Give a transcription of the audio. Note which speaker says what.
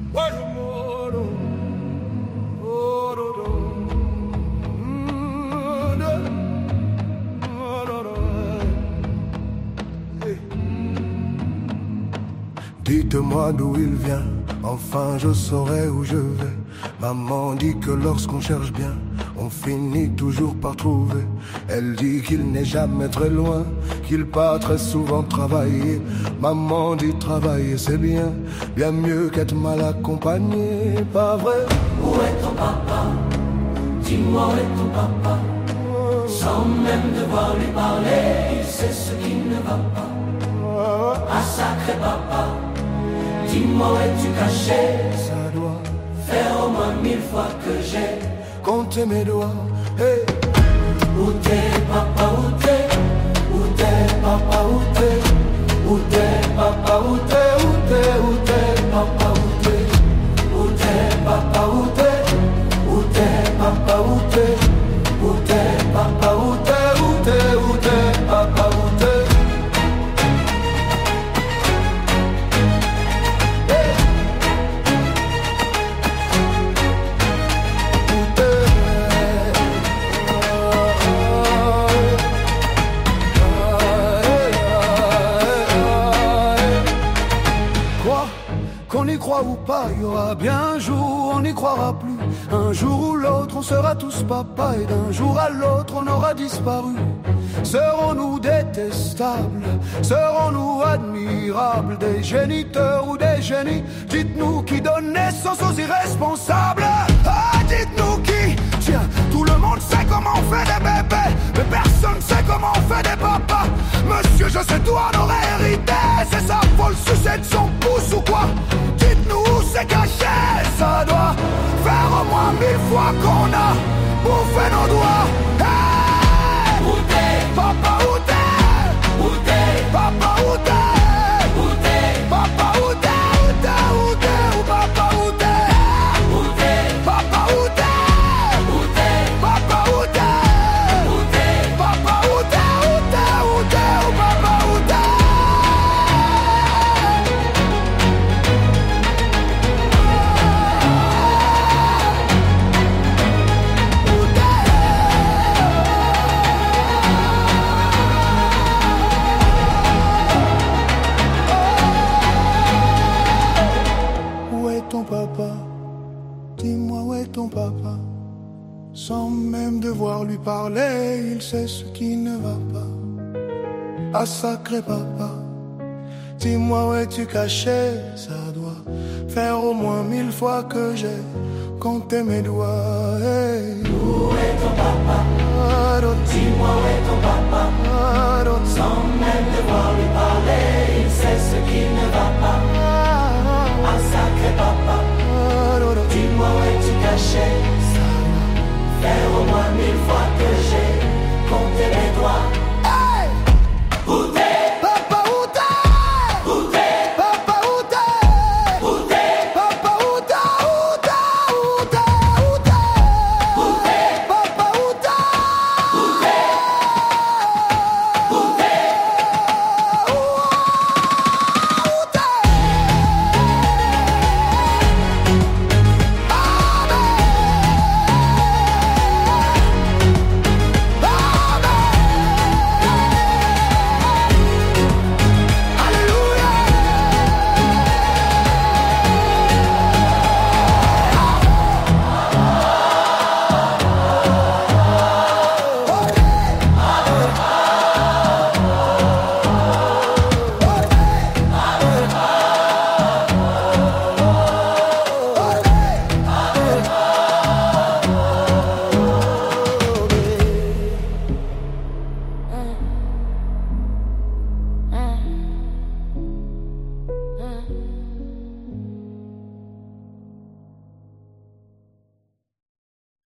Speaker 1: Dites-moi d'où il vient, enfin je saurai où je vais. Maman dit que lorsqu'on cherche bien, on finit toujours par trouver. Elle dit qu'il n'est jamais très loin, qu'il part très souvent travailler. Maman dit travailler c'est bien, bien mieux qu'être mal accompagné, pas vrai?
Speaker 2: Où est ton papa? Dis-moi où est ton papa? Sans même devoir lui parler, il sait ce qui ne va pas. Ah sacré papa, dis-moi où es-tu caché?
Speaker 1: Ça doit
Speaker 2: faire au moins 1000 fois que j'ai
Speaker 1: compté mes doigts. Hey.
Speaker 2: Où t'es papa, où t'es? Où t'es papa, où t'es? Où t'es papa, où t'es? Où t'es, où t'es papa, où t'es? Où t'es papa, où t'es? Où t'es papa, où t'es? Où t'es papa, où t'es? Où t'es, où t'es papa, où t'es?
Speaker 1: Qu'on y croit ou pas, il y aura bien un jour, on n'y croira plus. Un jour ou l'autre, on sera tous papa, et d'un jour à l'autre, on aura disparu. Serons-nous détestables? Serons-nous admirables? Des géniteurs ou des génies? Dites-nous qui donne naissance aux irresponsables. Ah, dites-nous qui? Tiens, tout le monde sait comment on fait des bébés, mais personne sait comment on fait des papas. Monsieur, je sais tout, on aurait hérité. C'est ça, faut le sucer de son pouce ou quoi? Dites-nous où c'est caché. Ça doit faire au moins 1000 fois qu'on a bouffé nos doigts. Hey!
Speaker 2: Où t'es?
Speaker 1: Papa, où t'es?
Speaker 2: Où t'es?
Speaker 1: Papa, où t'es?
Speaker 2: Où t'es?
Speaker 1: Papa, où t'es? Où t'es? Où t'es? Où papa, où t'es?
Speaker 2: Où t'es?
Speaker 1: Papa, où t'es?
Speaker 2: Où t'es?
Speaker 1: Papa, où t'es?
Speaker 2: Où t'es?
Speaker 1: Papa, où t'es? Où t'es? Où t'es? Où papa, où t'es? Où est ton papa? Dis-moi où est ton papa? Sans même devoir lui parler, il sait ce qui ne va pas. Ah sacré papa, dis-moi où es-tu caché? Ça doit faire au moins 1000 fois que j'ai compté mes doigts. Hey.
Speaker 2: Où est ton papa? Dis-moi où est ton papa?